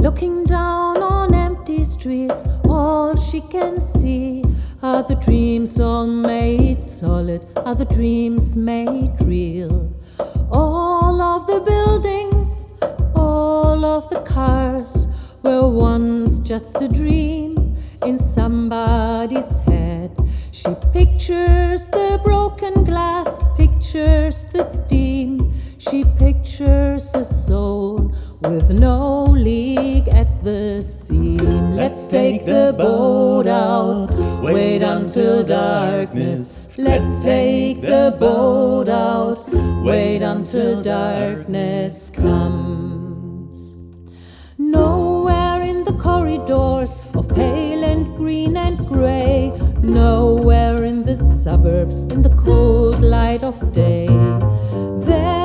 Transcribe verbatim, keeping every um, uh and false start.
Looking down on empty streets, all she can see are the dreams all made solid, are the dreams made real. All of the buildings, all of the cars were once just a dream in somebody's head. She pictures the broken glass, pictures the steam. She pictures a soul with no leak at the seam. Let's take the boat out, wait until darkness. Let's take the boat out, wait until darkness comes. Nowhere in the corridors of pale and green and grey, nowhere in the suburbs in the cold light of day, there